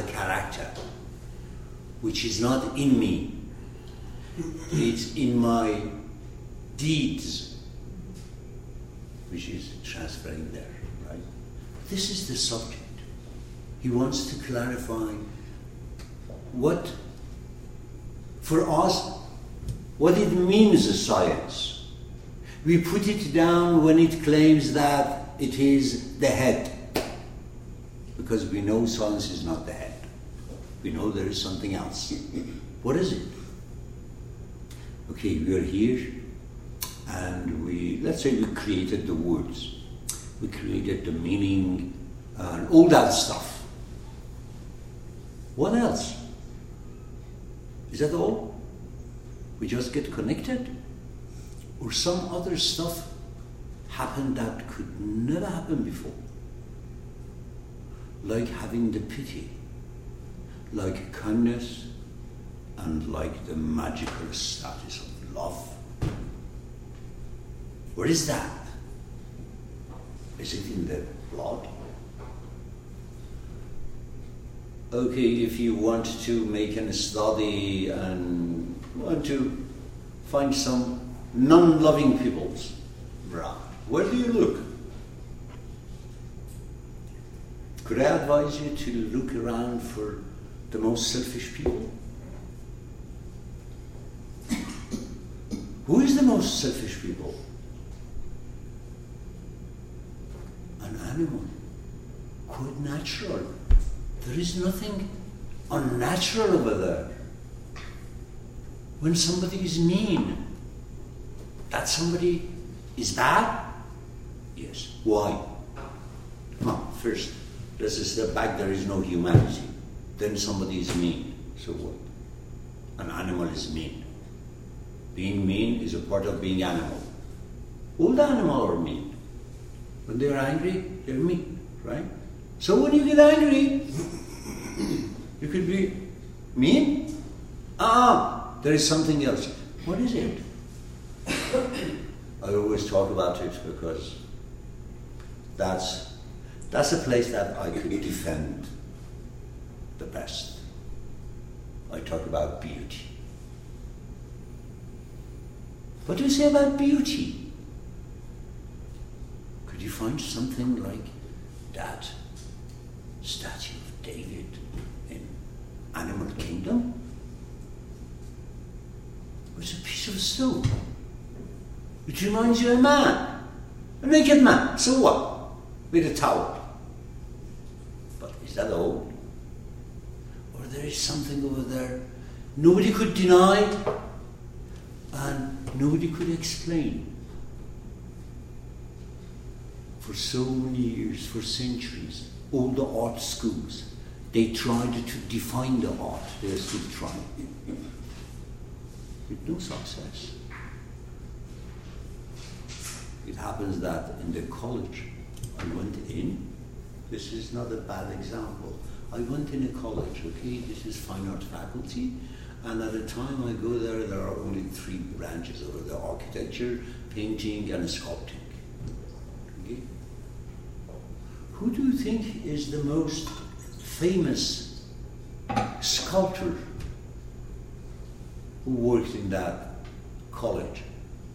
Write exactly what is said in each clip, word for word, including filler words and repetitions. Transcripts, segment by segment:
a character which is not in me, it's in my deeds, which is transferring there, right? This is the subject. He wants to clarify what, for us, what it means as science. We put it down when it claims that it is the head, because we know science is not the head. We know there is something else. What is it? Okay, we are here, and we, let's say we created the words. We created the meaning, and all that stuff. What else? Is that all? We just get connected? Or some other stuff happened that could never happen before? Like having the pity, like kindness, and like the magical status of love. Where is that? Is it in the blood? Okay, if you want to make a study and want to find some non-loving peoples, right, where do you look? Could I advise you to look around for the most selfish people? Who is the most selfish people? An animal, quite natural. There is nothing unnatural over there. When somebody is mean, that somebody is bad? Yes. Why? No, first, let's step back, there is no humanity. Then somebody is mean. So what? An animal is mean. Being mean is a part of being animal. All the animals are mean. When they are angry, they're mean, right? So when you get angry, you could be mean. Ah, there is something else. What is it? I always talk about it because that's that's a place that I could defend the best. I talk about beauty. What do you say about beauty? Could you find something like that statue of David in Animal Kingdom? It's a piece of stone. It reminds you of a man, a naked man. So what? With a towel. But is that all? Or there is something over there nobody could deny and nobody could explain. For so many years, for centuries, all the art schools, they tried to define the art. They are still trying. With no success. It happens that in the college I went in, this is not a bad example. I went in a college, okay, this is fine art faculty, and at the time I go there, there are only three branches over the architecture, painting, and sculpting. Okay? Who do you think is the most famous sculptor who worked in that college?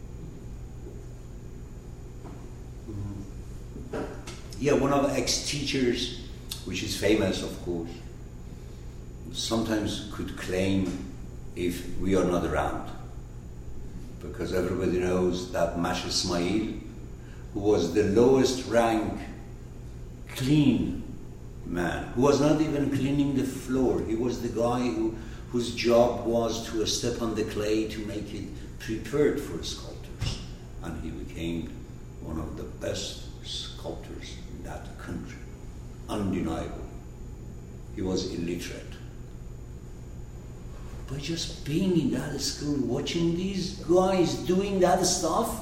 Mm-hmm. Yeah, one of the ex-teachers, which is famous, of course, sometimes could claim if we are not around. Because everybody knows that Mash Ismail, who was the lowest rank clean man, who was not even cleaning the floor. He was the guy who, whose job was to step on the clay to make it prepared for sculptors. And he became one of the best sculptors in that country. Undeniable. He was illiterate. By just being in that school, watching these guys doing that stuff,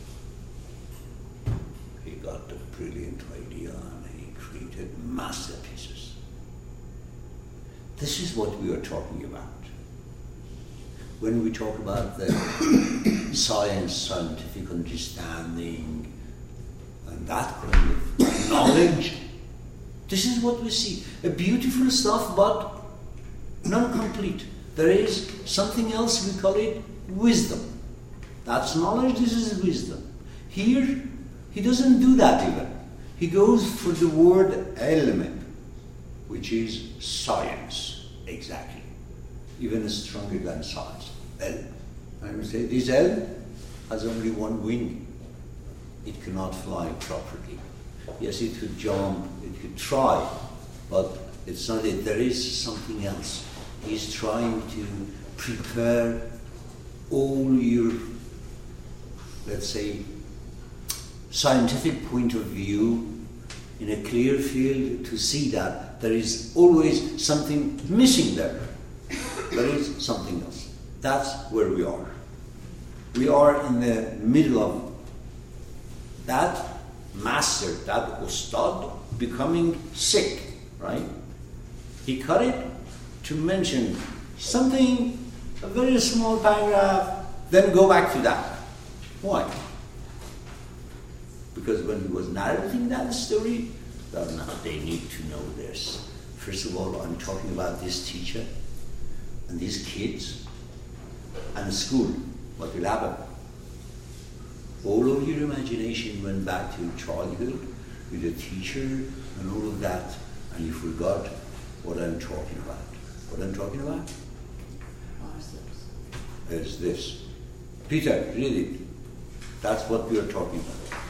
he got the brilliant idea and he created masterpieces. This is what we are talking about. When we talk about the science, scientific understanding, and that kind of knowledge, This is what we see. A beautiful stuff, but non-complete. There is something else, we call it wisdom. That's knowledge, this is wisdom. Here, he doesn't do that even. He goes for the word ilm, which is science, exactly. Even stronger than science. Ilm. I would say this ilm has only one wing. It cannot fly properly. Yes, it could jump, it could try, but it's not it. There is something else. He's trying to prepare all your, let's say, scientific point of view in a clear field to see that there is always something missing there. There is something else. That's where we are. We are in the middle of that master, that ustad, becoming sick, right? He cut it to mention something, a very small paragraph, then go back to that. Why? Because when he was narrating that story, well, now they need to know this. First of all, I'm talking about this teacher and these kids and school. What will happen? All of your imagination went back to childhood with the teacher and all of that, and you forgot what I'm talking about. What I'm talking about? Is this. Peter, read it. That's what we are talking about.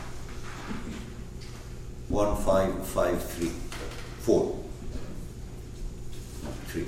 One, five, five, three, four, three.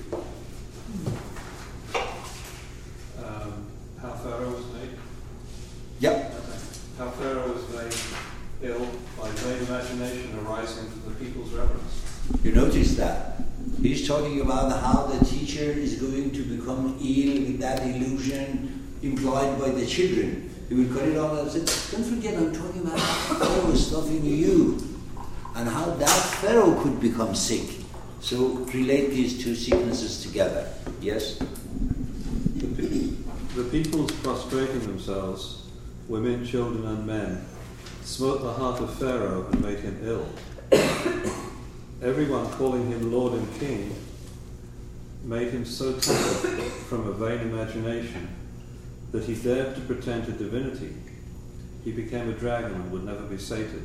Um, how Pharaoh was made? Yep. How Pharaoh was made ill by vain imagination arising from the people's reverence. You notice that he's talking about how the teacher is going to become ill with that illusion implied by the children. He will cut it off and say, don't forget, I'm talking about Pharaoh stuff in you and how that Pharaoh could become sick. So relate these two sequences together. Yes? The, pe- the peoples prostrating themselves, women, children and men, smote the heart of Pharaoh and made him ill. Everyone calling him Lord and King made him so tickled from a vain imagination that he dared to pretend to divinity. He became a dragon and would never be sated.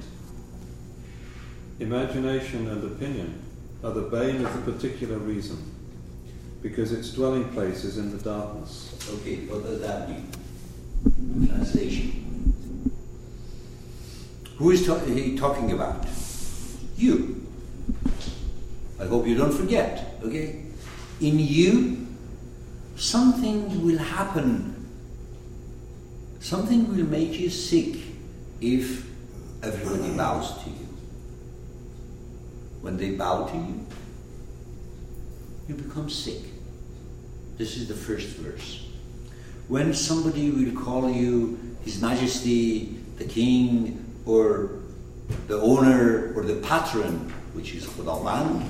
Imagination and opinion are the bane of the particular reason, because its dwelling place is in the darkness. Okay, what does that mean? Translation. Who is ta- he talking about? You. I hope you don't forget, okay? In you, something will happen. Something will make you sick if everybody bows to you. When they bow to you, you become sick. This is the first verse. When somebody will call you His Majesty, the King, or the owner, or the patron, which is Khudawand,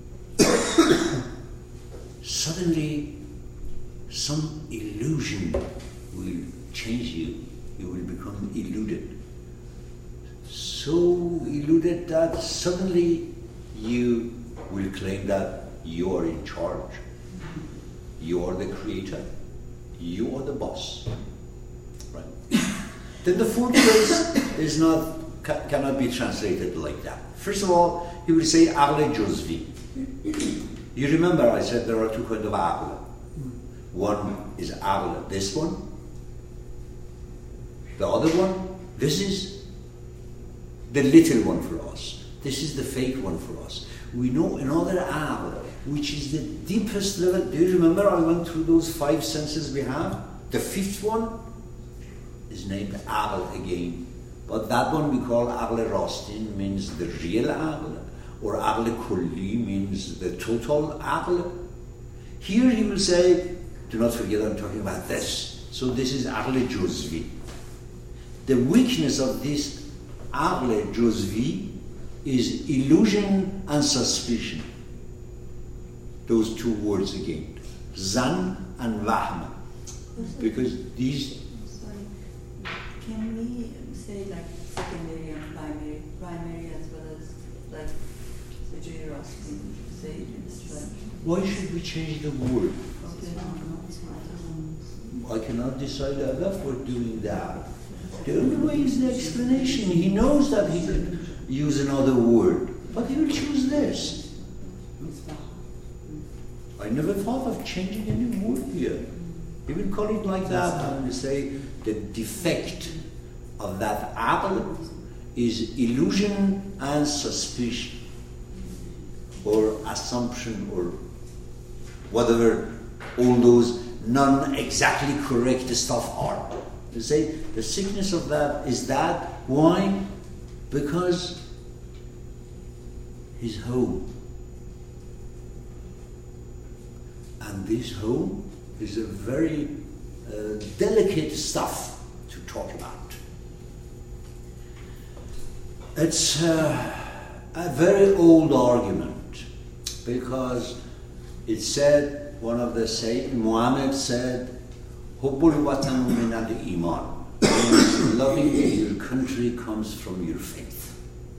suddenly some illusion will change you. You will become eluded. So eluded that suddenly you will claim that you are in charge. You are the creator. You are the boss. Right? Then the fourth verse is not ca- cannot be translated like that. First of all, he will say Aql Juzvi. You remember I said there are two kinds of Aql. One is Aql, this one. The other one, this is the little one for us. This is the fake one for us. We know another Aql, which is the deepest level. Do you remember I went through those five senses we have? The fifth one is named Aql again. But that one we call Aql Rastin, means the real Aql, or Aql Kulli means the total Aql. Here he will say, do not forget I'm talking about this. So this is Aql Juzvi. The weakness of this Aql Juzvi is illusion and suspicion. Those two words again. Zan and Wahma. Because these... Sorry. Can we say like secondary and primary, primary as well as like the generosity, say it in French. Why should we change the word? Okay. I cannot decide Allah for doing that. The only way is the explanation. He knows that he could use another word, but he will choose this. I never thought of changing any word here. He will call it like that and say the defect of that apple is illusion and suspicion, or assumption, or whatever all those non-exactly correct stuff are. They say the sickness of that is that. Why? Because his home. And this home is a very uh, delicate stuff to talk about. It's uh, a very old argument, because it said, one of the Sayyid Muhammad said, Hubbul watan min al-iman. Loving your country comes from your faith.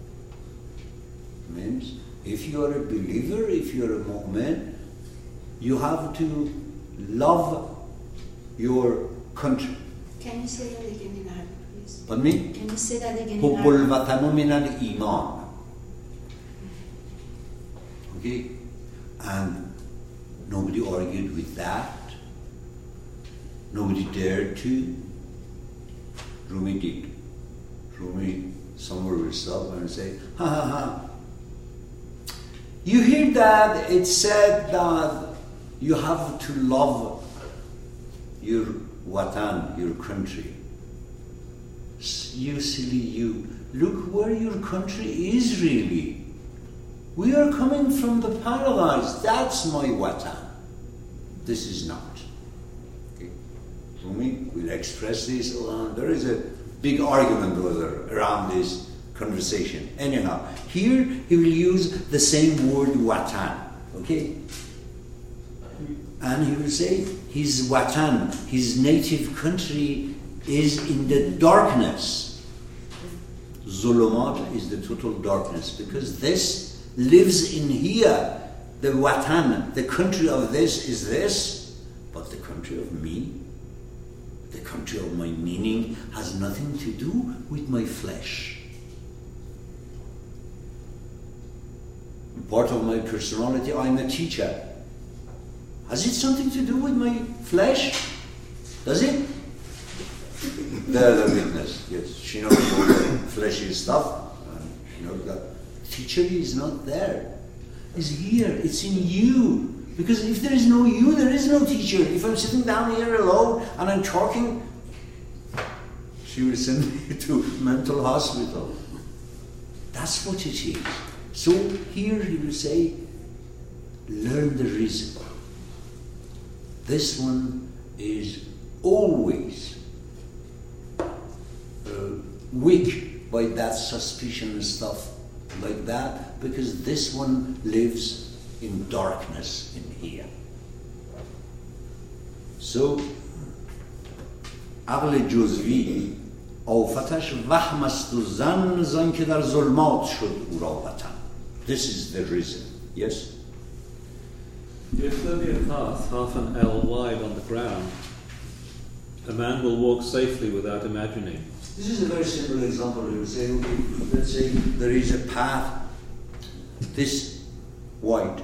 Means, if you are a believer, if you are a mu'min, you have to love your country. Can you say that again in Arabic, please? Pardon me? Can you say that again in Hubbul Arabic? watanu min al-iman. Okay? And nobody argued with that. Nobody dared to. Rumi did. Rumi somewhere will stop and say, ha ha ha. You hear that it said that you have to love your watan, your country. You silly you. Look where your country is really. We are coming from the paradise. That's my watan. This is not. Okay. Rumi will express this. Uh, there is a big argument brother, around this conversation. Anyhow, here he will use the same word watan. Okay? And he will say his watan, his native country, is in the darkness. Zulumat is the total darkness, because this lives in here. The watan, the country of this is this, but the country of me, the country of my meaning, has nothing to do with my flesh. Part of my personality, I'm a teacher. Has it something to do with my flesh? Does it? They're the witness. Yes, she knows all the fleshy stuff. And she knows that teacher is not there. It's here. It's in you. Because if there is no you, there is no teacher. If I'm sitting down here alone and I'm talking, she will send me to mental hospital. That's what it is. So here he will say, learn the reason. This one is always uh, weak by that suspicion and stuff like that, because this one lives in darkness in here. So, عقل جزوی آفتش وهم است و زن زن که در ظلمات شد او را وطن. This is the reason. Yes? If there be a path half an ell wide on the ground, a man will walk safely without imagining. This is a very simple example. We would say, okay, let's say there is a path this wide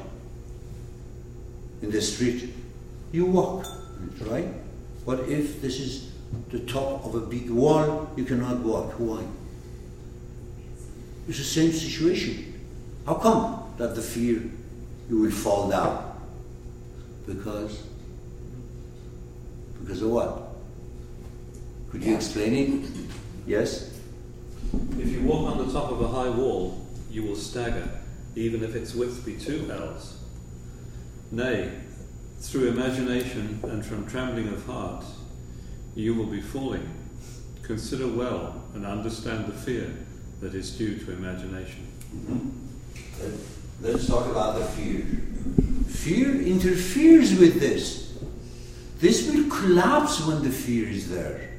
in the street. You walk, right? But if this is the top of a big wall, you cannot walk. Why? It's the same situation. How come that the fear you will fall down? Because, because of what? Could you explain it? Yes? If you walk on the top of a high wall, you will stagger, even if its width be two ells. Nay, through imagination and from trembling of heart, you will be falling. Consider well and understand the fear that is due to imagination. Mm-hmm. Let's talk about the fear. Fear interferes with this. This will collapse when the fear is there.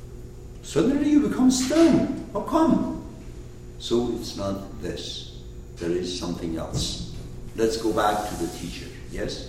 Suddenly you become stunned. How come? So it's not this. there is something else. Let's go back to the teacher, yes?